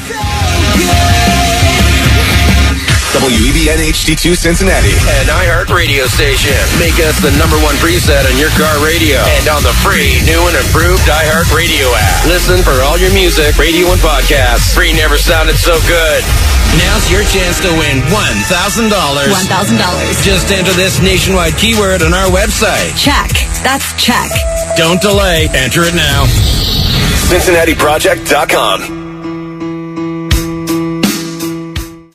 WEBN HD2 Cincinnati, an iHeart radio station. Make us the #1 preset on your car radio and on the free, new and improved iHeart radio app. Listen for all your music, radio, and podcasts. Free never sounded so good. Now's your chance to win $1,000. $1,000. Just enter this nationwide keyword on our website. Check. That's check. Don't delay. Enter it now. CincinnatiProject.com.